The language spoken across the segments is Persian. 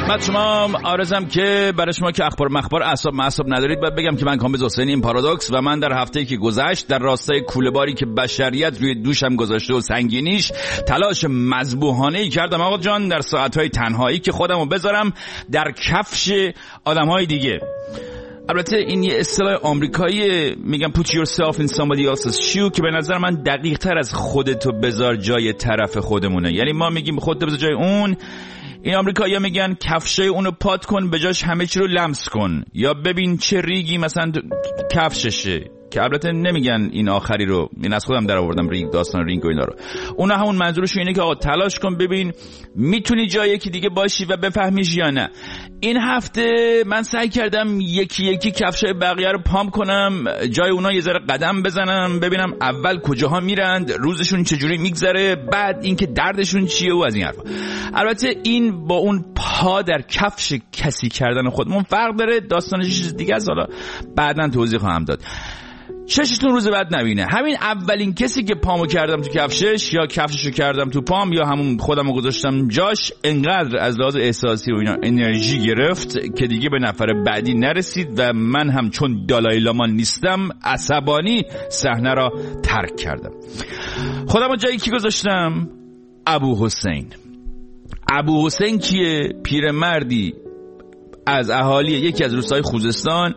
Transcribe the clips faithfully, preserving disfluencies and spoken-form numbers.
خدمت شما عرضم که برای شما که اخبار مخبار اعصاب معصب ندارید باید بگم که من کامبیز حسینی، این پارادوکس، و من در هفته‌ای که گذشت در راستای کوله‌باری که بشریت روی دوشم گذاشته و سنگینیش تلاش مذبوحانه‌ای کردم آقا جان در ساعت‌های تنهایی که خودمو بذارم در کفش آدم‌های دیگه. البته این یه اصطلاح آمریکایی، میگم put yourself in somebody else's shoe، که به نظر من دقیق تر از خودتو بذار جای طرف خودمونه. یعنی ما میگیم خودتو بذار جای اون، این آمریکایی‌ها میگن کفشای اونو پات کن به جاش همه چی رو لمس کن، یا ببین چه ریگی مثلا کفششه، که البته نمیگن این آخری رو، این از خودم در آوردم ریگ، داستان رینگ و اینا رو. اونا همون منظورشون اینه که آقا تلاش کن ببین میتونی جای یکی دیگه باشی و بفهمیش یا نه. این هفته من سعی کردم یکی یکی کفشای بقیه رو پام کنم، جای اونا یه ذره قدم بزنم، ببینم اول کجاها میرند، روزشون چجوری میگذره، بعد اینکه دردشون چیه و از این حرفا. البته این با اون پا در کفش کسی کردن خودمون فرق داره، داستانش چیز دیگه است، حالا بعداً توضیح خواهم داد. چشتون روز بعد نبینه. همین اولین کسی که پامو کردم تو کفشش یا کفششو کردم تو پام یا همون خودمو گذاشتم جاش، انقدر از لحاظ احساسی و اینا انرژی گرفت که دیگه به نفر بعدی نرسید و من هم چون دالای لاما نیستم عصبانی صحنه را ترک کردم. خودمو جایی کی گذاشتم؟ ابو حسین. ابو حسین کیه؟ پیرمردی از اهالی یکی از روستاهای خوزستان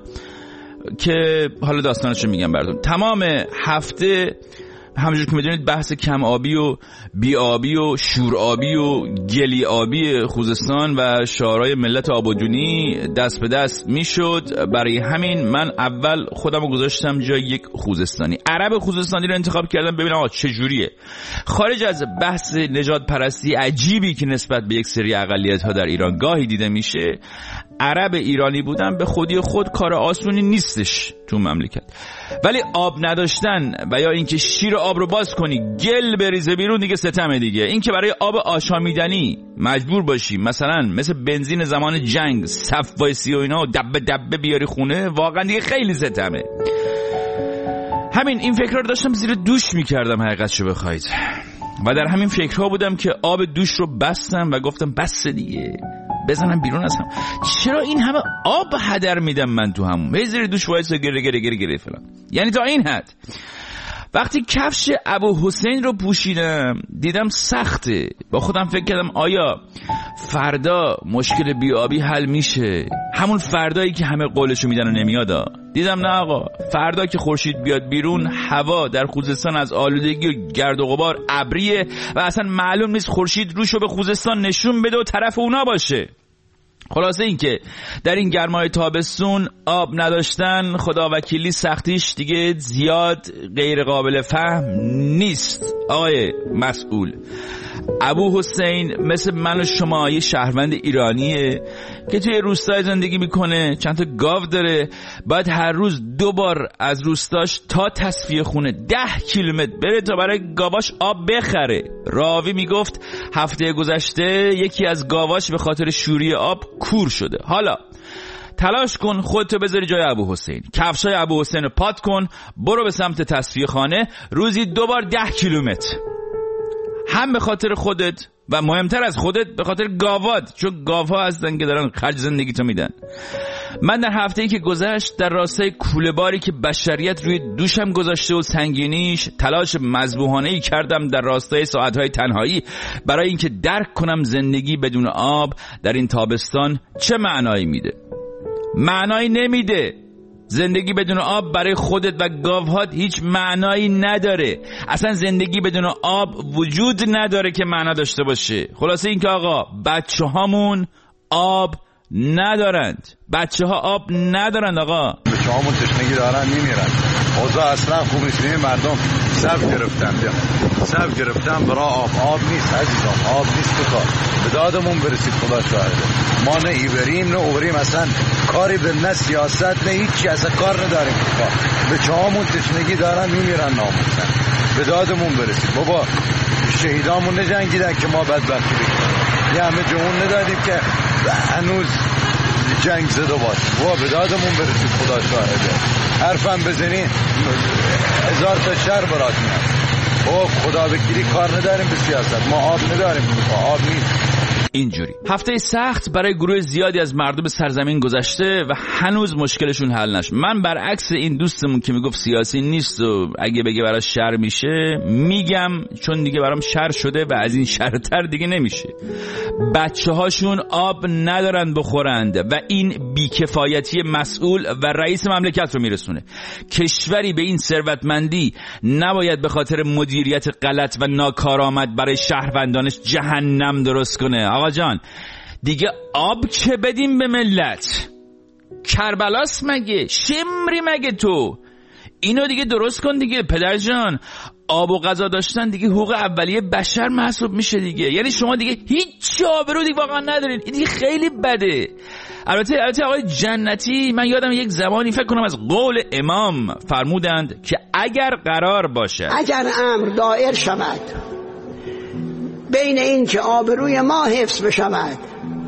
که حالا داستانشو میگم براتون. تمام هفته همونجور که میدونید بحث کم آبی و بی آبی و شور آبی و گلی آبی خوزستان و شعارهای ملت آبادونی دست به دست میشد. برای همین من اول خودمو گذاشتم جای یک خوزستانی، عرب خوزستانی رو انتخاب کردم ببینم آقا چه جوریه. خارج از بحث نژاد پرستی عجیبی که نسبت به یک سری اقلیت‌ها در ایران گاهی دیده میشه، عرب ایرانی بودن به خودی خود کار آسونی نیستش تو مملکت، ولی آب نداشتن و یا اینکه شیر آب رو باز کنی گل بریزه بیرون دیگه ستمه دیگه. اینکه برای آب آشامیدنی مجبور باشی مثلا مثل بنزین زمان جنگ صف وایسی و اینا و دبه دبه بیاری خونه، واقعا دیگه خیلی ستمه. همین این فکرها رو داشتم زیر دوش میکردم حقیقتشو بخواید، و در همین فکرها بودم که آب دوش رو بستم و گفتم بس دیگه بزنم بیرون از هم. چرا این همه آب هدر میدم من تو همون هی زیر دوش وایسا گره گره گره گره فلان. یعنی تا این حد. وقتی کفش ابو حسین رو پوشیدم دیدم سخته، با خودم فکر کردم آیا فردا مشکل بیابی حل میشه؟ همون فردایی که همه قولشو میدن و نمیادا. دیدم نه آقا، فردا که خورشید بیاد بیرون هوا در خوزستان از آلودگی و گرد و غبار ابریه و اصلا معلوم نیست خورشید روشو به خوزستان نشون بده و طرف اونا باشه. خلاصه این که در این گرمای تابستون آب نداشتن خدا وکیلی سختیش دیگه زیاد غیر قابل فهم نیست. آقای مسئول، ابو حسین مثل من و شما یه شهروند ایرانیه که توی روستای زندگی میکنه، چند تا گاو داره، باید هر روز دو بار از روستاش تا تصفیه خونه ده کیلومتر بره تا برای گاواش آب بخره. راوی میگفت هفته گذشته یکی از گاواش به خاطر شوری آب کور شده. حالا تلاش کن خودتو بذاری جای ابو حسین، کفشای ابو حسین رو پات کن، برو به سمت تصفیه خانه روزی دو بار ده کیلومتر، هم به خاطر خودت و مهمتر از خودت به خاطر گاوات، چون گاوها هستن که دارن خرج زندگی تو میدن. من در هفته‌ای که گذشت در راستای کوله‌باری که بشریت روی دوشم گذاشته و سنگینیش تلاش مذبوحانه‌ای کردم در راستای ساعت‌های تنهایی برای اینکه درک کنم زندگی بدون آب در این تابستان چه معنایی میده. معنایی نمیده. زندگی بدون آب برای خودت و گاوهات هیچ معنایی نداره. اصلا زندگی بدون آب وجود نداره که معنا داشته باشه. خلاصه این که آقا بچه هامون آب ندارند، بچه ها آب ندارند. آقا بچه هامون تشنگی دارن میمیرن. اوضاع اصلا خوب نیست. مردم سب گرفتن بیا سب گرفتن برای آب. آب نیست عزیزان، آب نیست تو کار. به دادمون برسید خدا شاهده. ما نه ایبریم نه اوبریم، اصلا کاری به نه سیاست نه هیچی، اصلا کار نداریم تو کار. بچه هامون تشنگی دارن میمیرن ناموسن. به دادمون برسید بابا. شهیدامون نجنگیدن که ما بدبختی بکنیم. یه همه جمعون ندادیم که هنوز جنگ زده باش. وا به دادمون برسید خدا شاهده. حرفم بزنی هزار تا شر برات میاد. او خدا بگیری کار نداریم به سیاست. ما آب نداریم، آب نیست. اینجوری. هفته سخت برای گروه زیادی از مردم سرزمین گذشته و هنوز مشکلشون حل نشد. من برعکس این دوستمون که میگفت سیاسی نیست و اگه بگه برای شر میشه، میگم چون دیگه برام شر شده و از این شرتر دیگه نمیشه. بچه هاشون آب ندارن بخورند و این بیکفایتی مسئول و رئیس مملکت رو میرسونه. کشوری به این ثروتمندی نباید به خاطر مدیریت غلط و ناکارآمد برای شهروندانش جهنم درست کنه. آقا جان دیگه آب چه بدیم به ملت؟ کربلاس مگه؟ شمری مگه تو؟ اینو دیگه درست کن دیگه پدر جان. آب و غذا داشتن دیگه حقوق اولیه بشر محسوب میشه دیگه. یعنی شما دیگه هیچ آبرو دیگه واقعا ندارین. این دیگه خیلی بده. البته البته آقای جنتی، من یادم یک زمانی فکر کنم از قول امام فرمودند که اگر قرار باشه اگر امر دایر شود بین این که آبروی ما حفظ بشود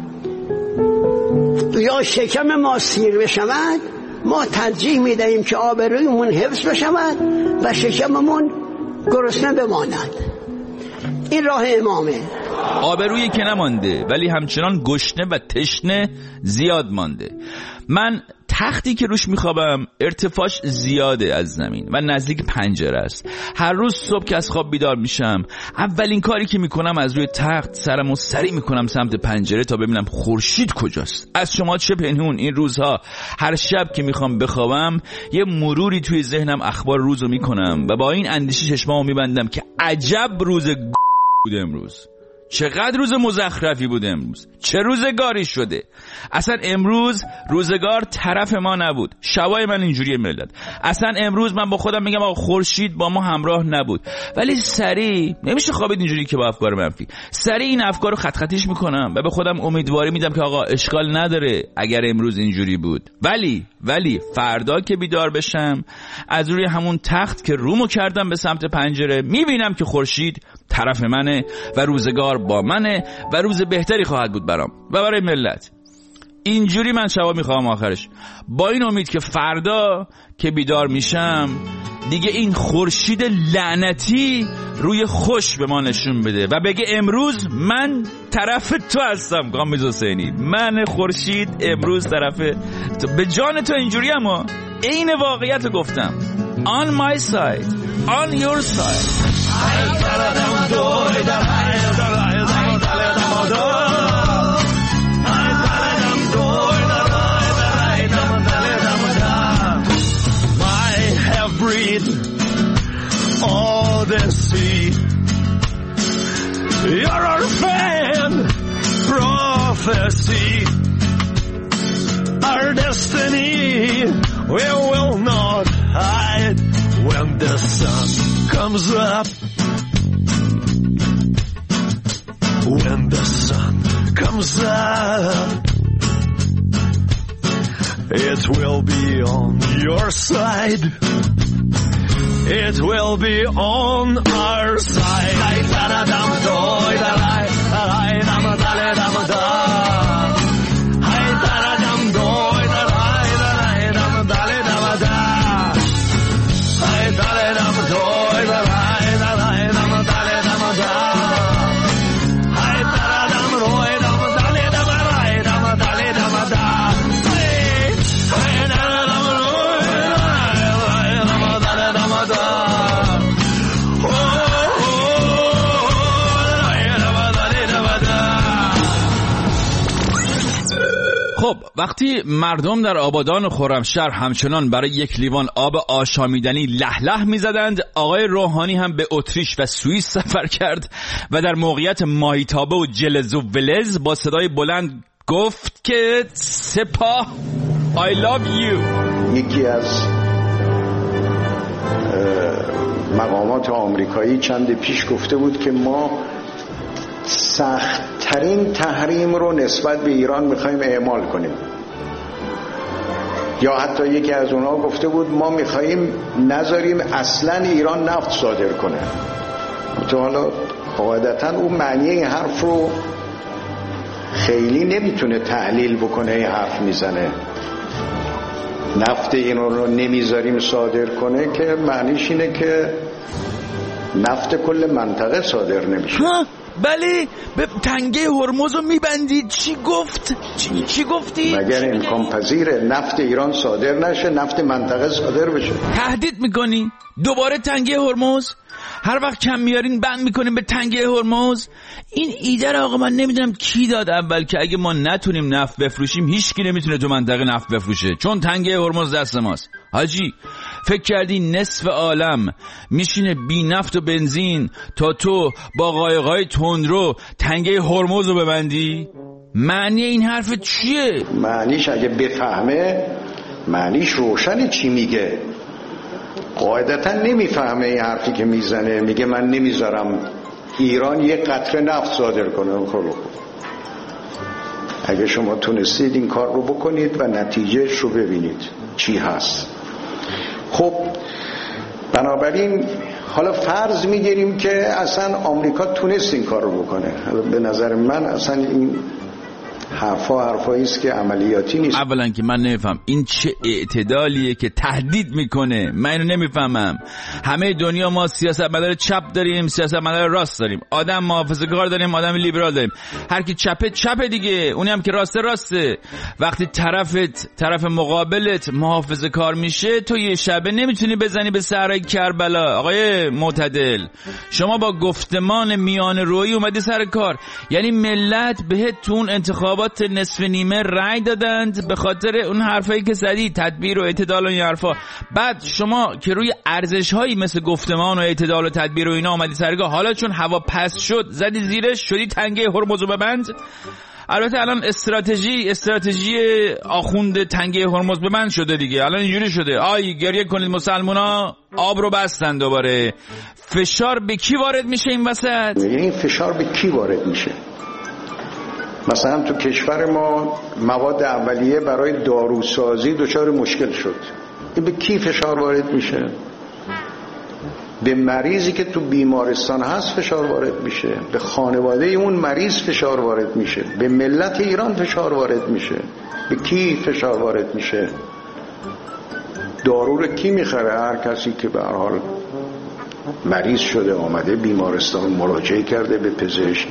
یا شکم ما سیر بشود، ما ترجیح میدهیم که آبرویمون حفظ بشود و شکممون گرسنه بماند. این راه امامه. آبرویی که نمانده ولی همچنان گشنه و تشنه زیاد مانده. من تختی که روش میخوابم ارتفاعش زیاده از زمین و نزدیک پنجره است. هر روز صبح که از خواب بیدار میشم اولین کاری که میکنم از روی تخت سرمو سری میکنم سمت پنجره تا ببینم خورشید کجاست. از شما چه پنهون این روزها هر شب که میخوام بخوابم یه مروری توی ذهنم اخبار روزو میکنم و با این اندیشه چشمامو میبندم که عجب روز بود امروز. چقدر روز مزخرفی بود امروز. چه روزگاری شده. اصلا امروز روزگار طرف ما نبود. شبای من اینجوریه ملت. اصلا امروز من با خودم میگم آقا خورشید با ما همراه نبود. ولی سریع نمیشه خوابید اینجوری که با افکار منفی. سریع این افکار رو خط خطیش میکنم و به خودم امیدواری میدم که آقا اشکال نداره اگر امروز اینجوری بود. ولی ولی فردا که بیدار بشم از روی همون تخت که رومو کردم به سمت پنجره میبینم که خورشید طرف منه و روزگار با منه و روز بهتری خواهد بود برام و برای ملت. اینجوری من شبا میخوام آخرش با این امید که فردا که بیدار میشم دیگه این خورشید لعنتی روی خوش به ما نشون بده و بگه امروز من طرف تو هستم کامبیز حسینی. من خورشید امروز طرف تو. به جان تو اینجوری اما این واقعیت رو گفتم. On my side, on your side. I have breathed all the sea. You're our fan prophecy. Our destiny we will not hide when the sun comes up. When the sun comes up, it will be on your side. It will be on our side. خب وقتی مردم در آبادان خرمشهر همچنان برای یک لیوان آب آشامیدنی له له می‌زدند، آقای روحانی هم به اتریش و سوئیس سفر کرد و در موقعیت ماهیتابه و جلز و ولز با صدای بلند گفت که سپاه I love you. یکی از مقامات آمریکایی چند پیش گفته بود که ما سخت‌ترین تحریم رو نسبت به ایران می‌خوایم اعمال کنیم. یا حتی یکی از اونها گفته بود ما می‌خوایم نذاریم اصلاً ایران نفت صادر کنه. تو حالا قاعدتاً اون معنی این حرف رو خیلی نمیتونه تحلیل بکنه. این حرف میزنه نفت این رو نمیذاریم صادر کنه که معنیش اینه که نفت کل منطقه صادر نمیشه. بله به تنگه هرمز رو میبندید. چی گفت؟ چی, چی گفتی؟ مگر امکان پذیره نفت ایران صادر نشه، نفت منطقه صادر بشه؟ تهدید میکنی دوباره تنگه هرمز؟ هر وقت کم میارین بند میکنیم به تنگه هرمز؟ این ایده رو آقا من نمیدونم کی داد اول که اگه ما نتونیم نفت بفروشیم هیچ کی نمیتونه تو منطقه نفت بفروشه، چون تنگه هرمز دست ماست. حاجی فکر کردی نصف عالم میشینه بی نفت و بنزین تا تو با قایقای تندرو تنگه هرمز رو ببندی؟ معنی این حرف چیه؟ معنیش اگه بفهمه معنیش روشنه چی میگه. قاعدتا نمیفهمه این حرفی که میزنه، میگه من نمیذارم ایران یک قطره نفت صادر کنه. خب اگه شما تونستید این کار رو بکنید و نتیجهش رو ببینید چی هست. خب بنابراین حالا فرض میگیریم که اصلا آمریکا تونست این کار رو بکنه. به نظر من اصلا این حرفا حرفایی است که عملیاتی نیست. اولا که من نمیفهم این چه اعتدالیه که تهدید میکنه، من اینو نمیفهمم. همه دنیا ما سیاستمدار چپ داریم، سیاستمدار راست داریم، آدم محافظه‌کار داریم، آدم لیبرال داریم. هر کی چپه چپه دیگه، اونی هم که راسته راسته. وقتی طرفت طرف مقابلت محافظه‌کار میشه تو یه شبه نمیتونی بزنی به صحرای کربلا. آقای معتدل شما با گفتمان میان رویی اومدی سر کار، یعنی ملت بهتون انتخاب نصف نیمه رای دادند به خاطر اون حرفایی که زدی، تدبیر و اعتدال و این حرفا. بعد شما که روی ارزش‌هایی مثل گفتمان و اعتدال و تدبیر و اینا اومدی سرگاه، حالا چون هوا پس شد زدی زیرش شدی تنگه هرمز رو ببند. البته الان استراتژی استراتژی آخوند تنگه هرمز ببند شده دیگه، الان اینجوری شده آی گریه کنید مسلمونا، آب رو بستن دوباره. فشار به کی وارد میشه این وسط؟ این فشار به کی وارد میشه؟ مثلا تو کشور ما مواد اولیه برای داروسازی دچار مشکل شد. این به کی فشار وارد میشه؟ به مریضی که تو بیمارستان هست فشار وارد میشه، به خانواده اون مریض فشار وارد میشه، به ملت ایران فشار وارد میشه. به کی فشار وارد میشه؟ دارو رو کی میخره؟ هر کسی که به هر حال مریض شده آمده بیمارستان مراجعه کرده به پزشک.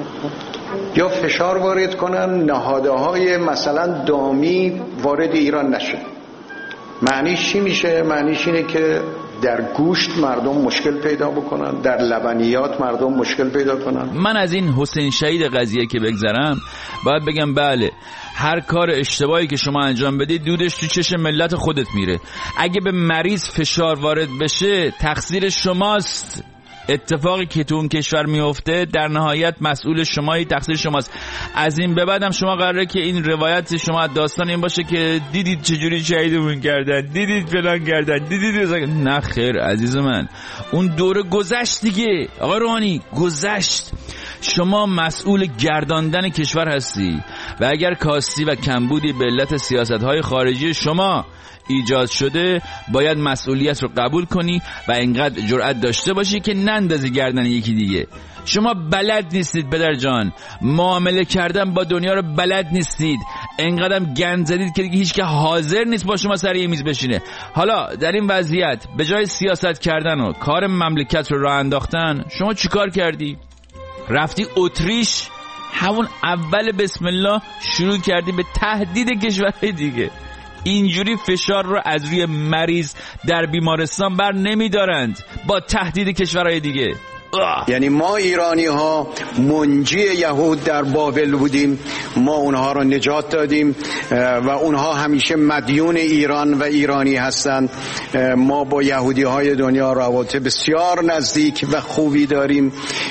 یا فشار وارد کنن نهاده های مثلا دامی وارد ایران نشه. معنیش چی میشه؟ معنیش اینه که در گوشت مردم مشکل پیدا بکنن، در لبنیات مردم مشکل پیدا کنن. من از این حسین شهید قضیه که بگذرم باید بگم بله، هر کار اشتباهی که شما انجام بدید دودش تو چشم ملت خودت میره. اگه به مریض فشار وارد بشه تقصیر شماست. اتفاقی که تو اون کشور میفته در نهایت مسئول شمایی، تقصیر شماست. از این به بعدم شما قراره که این روایت شما داستان این باشه که دیدید چجوری شهیدمون کردن، دیدید فلان کردن، دیدید نه خیر عزیز من، اون دوره گذشت دیگه. آقا روحانی گذشت. شما مسئول گرداندن کشور هستی و اگر کاستی و کمبودی به علت سیاست‌های خارجی شما ایجاد شده باید مسئولیت رو قبول کنی و اینقدر جرأت داشته باشی که نندازی گردن یکی دیگه. شما بلد نیستید پدر جان، معامله کردن با دنیا رو بلد نیستید، اینقدرم گند زدید که دیگه هیچ که حاضر نیست با شما سر یه میز بشینه. حالا در این وضعیت به جای سیاست کردن و کار مملکت رو راه انداختن شما چیکار کردی؟ رفتی اتریش، همون اول بسم الله شروع کردی به تهدید کشورهای دیگه. اینجوری فشار رو از روی مریض در بیمارستان بر نمیدارند با تهدید کشورهای دیگه. یعنی ما ایرانی ها منجی یهود در بابل بودیم، ما اونها رو نجات دادیم و اونها همیشه مدیون ایران و ایرانی هستند. ما با یهودی های دنیا روابط بسیار نزدیک و خوبی داریم،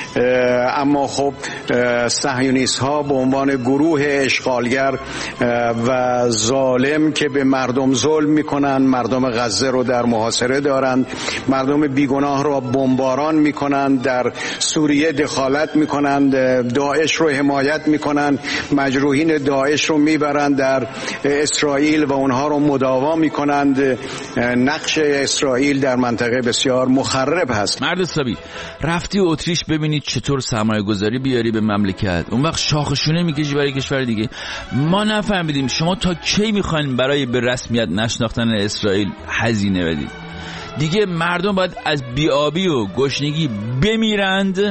اما خب صهیونیست ها به عنوان گروه اشغالگر و ظالم که به مردم ظلم میکنن، مردم غزه رو در محاصره دارند، مردم بیگناه رو بمباران میکنند، در سوریه دخالت میکنند، داعش رو حمایت میکنند، مجروحین داعش رو میبرند در اسرائیل و اونها رو مداوا میکنند. نقش اسرائیل در منطقه بسیار مخرب هست. مرد حسابی رفتی اتریش ببینید چطور سرمایه گذاری بیاری به مملکت، اون وقت شاخشونه میکشی برای کشور دیگه. ما نفهمیدیم شما تا کی میخواین برای به رسمیت نشناختن اسرائیل هزینه بدید؟ دیگه مردم باید از بیابی و گشنگی بمیرند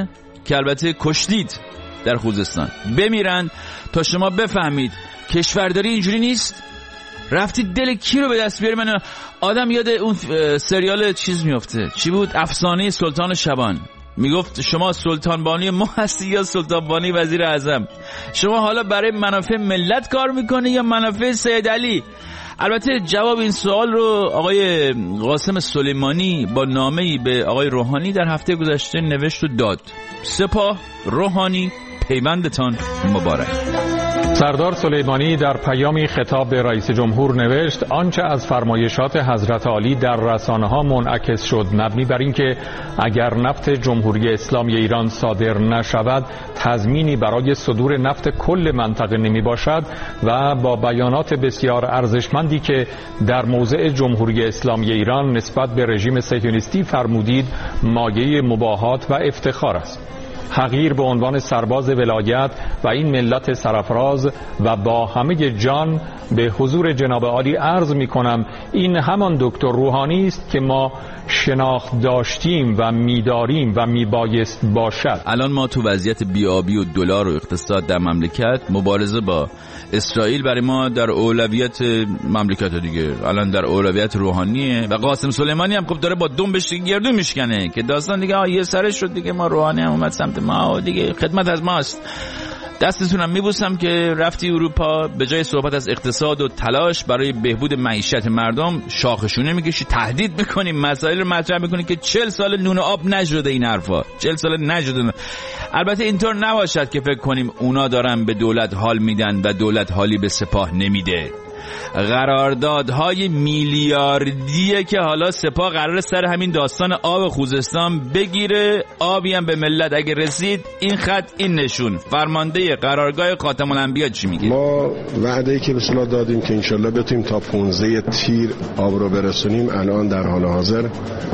که البته کشتید در خوزستان بمیرن تا شما بفهمید کشورداری اینجوری نیست. رفتید دل کی رو به دست بیاری؟ من آدم یاد اون سریال چیز میفته، چی بود؟ افسانه سلطان شبان. میگفت شما سلطان بانی ما هستی یا سلطان بانی وزیر اعظم؟ شما حالا برای منافع ملت کار میکنی یا منافع سید علی؟ البته جواب این سوال رو آقای قاسم سلیمانی با نامه‌ای به آقای روحانی در هفته گذشته نوشت و داد. سپاه، روحانی، پیوندتان مبارک. سردار سلیمانی در پیامی خطاب به رئیس جمهور نوشت آنچه از فرمایشات حضرت عالی در رسانه‌ها منعکس شد مبنی بر اینکه اگر نفت جمهوری اسلامی ایران صادر نشود تضمینی برای صدور نفت کل منطقه نمی باشد و با بیانات بسیار ارزشمندی که در موضع جمهوری اسلامی ایران نسبت به رژیم صهیونیستی فرمودید مایه مباهات و افتخار است. حقیر به عنوان سرباز ولایت و این ملت سرفراز و با همه جان به حضور جناب عالی عرض می کنم این همان دکتر روحانی است که ما شناخت داشتیم و می‌داریم و میبایست باشد. الان ما تو وضعیت بیابی و دلار و اقتصاد در مملکت، مبارزه با اسرائیل برای ما در اولویت مملکت دیگه، الان در اولویت روحانیه و قاسم سلیمانی هم خب داره با دنبش گردو میشکنه که داستان دیگه یه سرش شد دیگه، ما روحانی هم اومد سمت ما دیگه، خدمت از ماست. دستتونم میبوسم که رفتی اروپا به جای صحبت از اقتصاد و تلاش برای بهبود معیشت مردم شاخشونه میکشی، تهدید میکنی، مسائل رو مطرح میکنی که چهل سال نون و آب نشده این حرفا، چهل سال نشده. البته اینطور نباشد که فکر کنیم اونا دارن به دولت حال میدن و دولت حالی به سپاه نمیده. قراردادهای میلیاردیه که حالا سپاه قرار سر همین داستان آب خوزستان بگیره، آبی هم به ملت اگه رسید این خط این نشون. فرمانده قرارگاه خاتم الانبیا چی میگه؟ ما وعده‌ای که به اصطلاح دادیم که انشالله بتونیم تا پانزده تیر آب رو برسونیم، الان در حال حاضر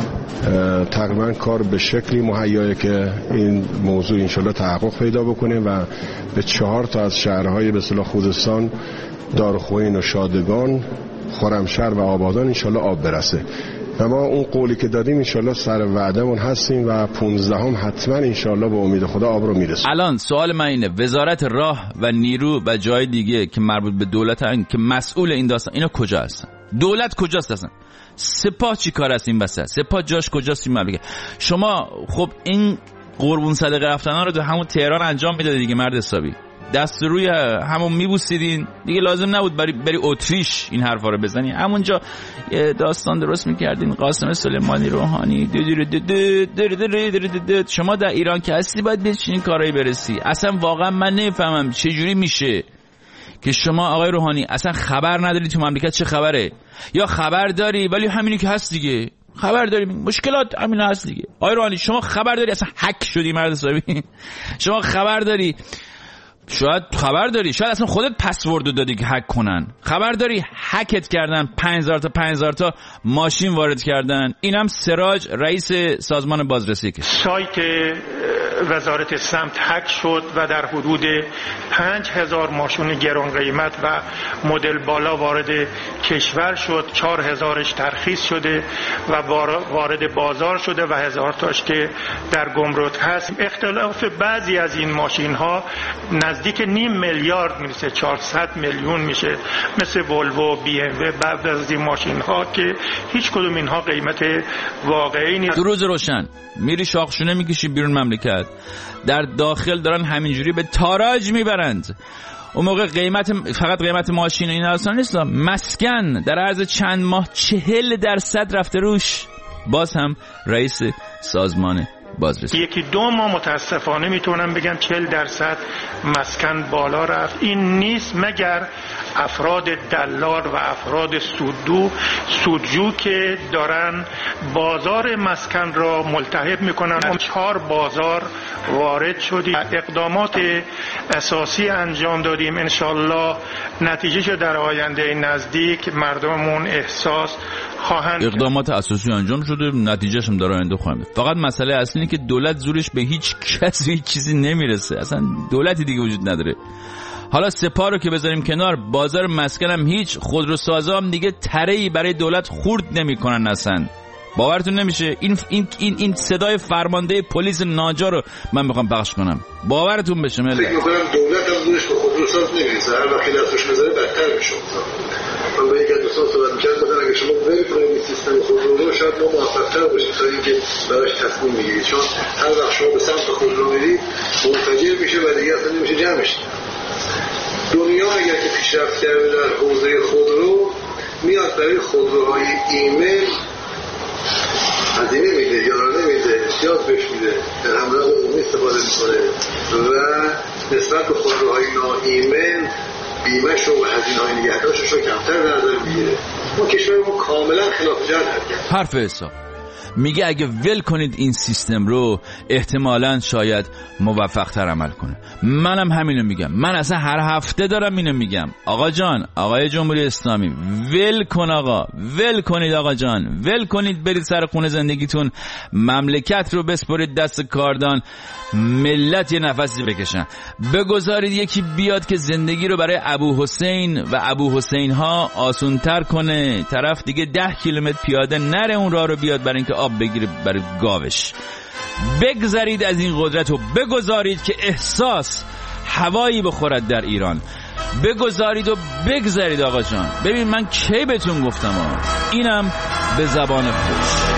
تقریبا کار به شکلی مهیایه که این موضوع انشالله تحقق پیدا بکنه و به چهار تا از شهرهای به اصطلاح خوزستان، دارخوین و شادگان، خرمشهر و آبادان انشالله آب برسه و ما اون قولی که دادیم انشالله سر وعدمون هستیم و پونزدهم حتما انشالله به امید خدا آب رو میرسیم. الان سوال من اینه، وزارت راه و نیرو و جای دیگه که مربوط به دولت هستن که مسئول این داستان، اینا کجا هستن؟ دولت کجاست هستن؟ سپاه چی کار است این وسط؟ سپاه جاش کجاست این مملکت؟ شما خب این قربون صدقه رفتنا رو تو همون تهران انجام میدادید دیگه مرد حسابی، دست روی همون میبوسیدین دیگه، لازم نبود بری بری اتریش این حرفا رو بزنی، همونجا داستان درست میکردین. قاسم سلیمانی روحانی شما در ایران که هستی باید به چنین کارایی برسی. اصلا واقعا من نمیفهمم چه جوری میشه که شما آقای روحانی اصلا خبر نداری تو مملکت چه خبره، یا خبر داری ولی همینی که هست دیگه، خبر داریم مشکلات همین هست دیگه. آقای روحانی شما خبر داری اصلا هک شدی مرد حسابی؟ شما خبر داری، شاید خبر داری، شاید اصلا خودت پسورد دادی که هک کنن، خبر داری هکت کردن، پنج هزار تا پنج هزار تا ماشین وارد کردن. اینم سراج رئیس سازمان بازرسی که سایت وزارت سمت هک شد و در حدود پنج هزار ماشین گران قیمت و مدل بالا وارد کشور شد، چهار هزارش ترخیص شده و وارد بازار شده و هزار تاش که در گمرک هست. اختلاف بعضی از این ماشین ها نزدیک نیم میلیارد میرسه، چهارصد میلیون میشه، مثل ولوو، بی ام و بعضی از این ماشین ها که هیچ کدوم اینها قیمت واقعی نیست. تو روز روشن میری شاخشونه میکشی بیرون مملکت، در داخل دارن همینجوری به تاراج میبرند. اون موقع قیمت فقط قیمت ماشین این اصلا نیست، مسکن در عرض چند ماه چهل درصد رفته روش. باز هم رئیس سازمان بازرسی یکی دو ماه متاسفانه میتونم بگم چهل درصد مسکن بالا رفت. این نیست مگر افراد دلال و افراد سودجو سودجو که دارن بازار مسکن را ملتهب میکنن. چهار بازار وارد شدیم، اقدامات اساسی انجام دادیم، انشالله نتیجهش در آینده نزدیک مردممون احساس خواهند. اقدامات اساسی انجام شده، نتیجهش هم در آینده خواهیم. فقط مسئله اصلی اینه که دولت زورش به هیچ کسی هیچ چیزی نمیرسه، اصلا دولتی دیگه وجود نداره. حالا سپاه رو که بذاریم کنار، بازار مسکن هم هیچ، خودروسازا هم دیگه تره‌ای برای دولت خورد نمیکنن اصلا. باورتون نمیشه این این این, این صدای فرمانده پلیس ناجا رو من میخوام پخش کنم، باورتون بشه. مله فکر میکنم دولت هم دونش به خودروساز نمیریزه، هر وقتی دستش بذاره بدتر میشه. من با یک از دوستان صحبت میکرد گفتن اگه شما ول کنید این سیستم خودرو رو شاید ما موفق‌تر باشیم تا اینکه براش تصمیم بگیرید، چون هر وقت شما به سمت خودرو میرید منفجر میشه و دیگه اصلا نمیشه جمعش. دنیا اگر که پیشرفت کرده در حوزه خودرو میاد برای خودروهای ایمن هزینه میده یا نمیده، امتیاز بهش میده، در حملات عمومی استفاده میکنه و نسبت به خودروهای ناایمن بیمه‌ش و هزینه‌های نگهداشتش رو کمتر در نظر میگیره. ما کشورمون کاملا خلاف جهت حرکت. حرف حساب میگه اگه ول کنید این سیستم رو احتمالاً شاید موفق‌تر عمل کنه. منم همینو میگم، من اصلا هر هفته دارم اینو میگم. آقا جان، آقای جمهوری اسلامی ول کن آقا، ول کنید آقا جان، ول کنید برید سر خونه زندگیتون، مملکت رو بسپرید دست کاردان، ملت یه نفسی بکشن، بگذارید یکی بیاد که زندگی رو برای ابو حسین و ابو حسین ها آسونتر کنه، طرف دیگه ده کیلومتر پیاده نره اون راه رو بیاد برای اینکه آب بگیره برای گاوش. بگذارید از این قدرت و بگذارید که احساس هوایی بخورد در ایران، بگذارید و بگذارید آقا جان. ببین من کی بهتون گفتم آقا، اینم به زبان خوش.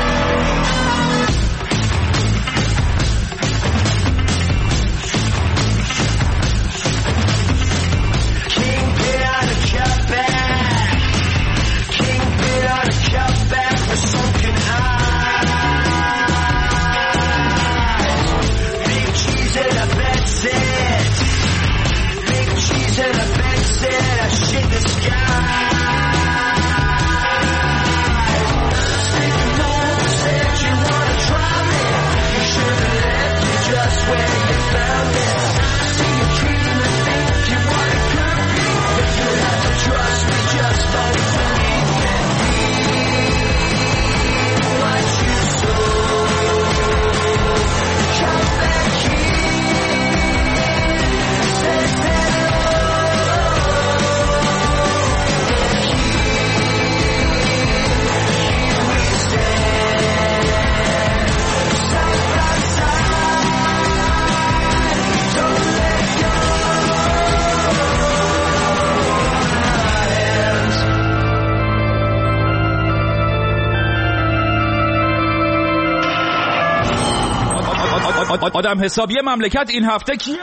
آدم حسابی مملکت این هفته کیه؟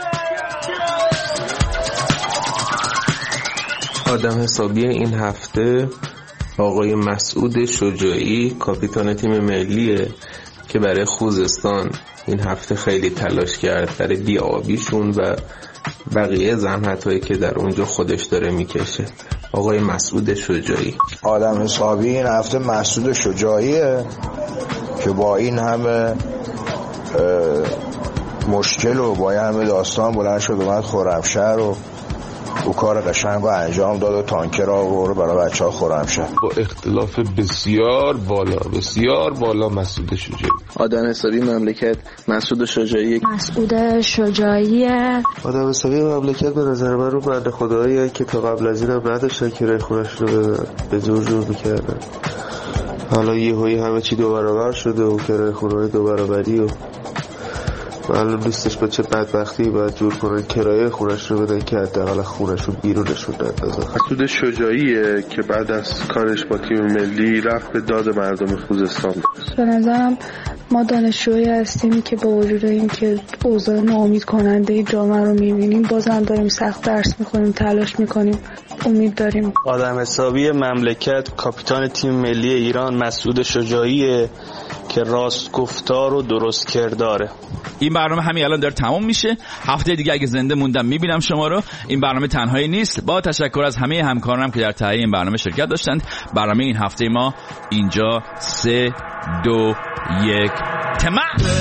آدم حسابی این هفته آقای مسعود شجاعی، کاپیتان تیم ملیه که برای خوزستان این هفته خیلی تلاش کرد برای بی‌آبیشون و بقیه زحمت‌هایی که در اونجا خودش داره میکشه. آقای مسعود شجاعی. آدم حسابی این هفته مسعود شجاعیه که با این همه مشکل و با این همه داستان بلند شد اومد خرمشهر و او کار قشنگ رو انجام داد و تانکر را آورد برای بچه ها خرمشهر با اختلاف بسیار بالا بسیار بالا. مسعود شجاعی. آدم حسابی مملکت مسعود شجاعی. مسعود شجاعیه. آدم حسابی مملکت به نظر من رو بنده خداییه که تا قبل از این هم نداشتن که رای خونش رو به زور جور میکردن. حالا یه هایی همه چی دو برابر شده و که رای خونه دو برابری و معلوم نیستش با چه بدبختی باید جور کنن کرایه خونش رو بدن که حداقل خونش رو بیرونشون ندازن. مسعود شجاعیه که بعد از کارش با تیم ملی رفت به داد مردم خوزستان. به نظرم ما دانشجویی هستیم که با وجود این که اوضاع ناامید کننده جامعه رو میبینیم بازم داریم سخت درس میکنیم، تلاش میکنیم، امید داریم. آدم حسابی مملکت کاپیتان تیم ملی ایران مسعود شجاعیه که راست گفتار و درست کرداره. این برنامه همین الان داره تموم میشه. هفته دیگه اگه زنده موندم میبینم شما رو. این برنامه تنهایی نیست، با تشکر از همه همکارانم که در تهیه این برنامه شرکت داشتند. برنامه این هفته ما اینجا سه دو یک تمام.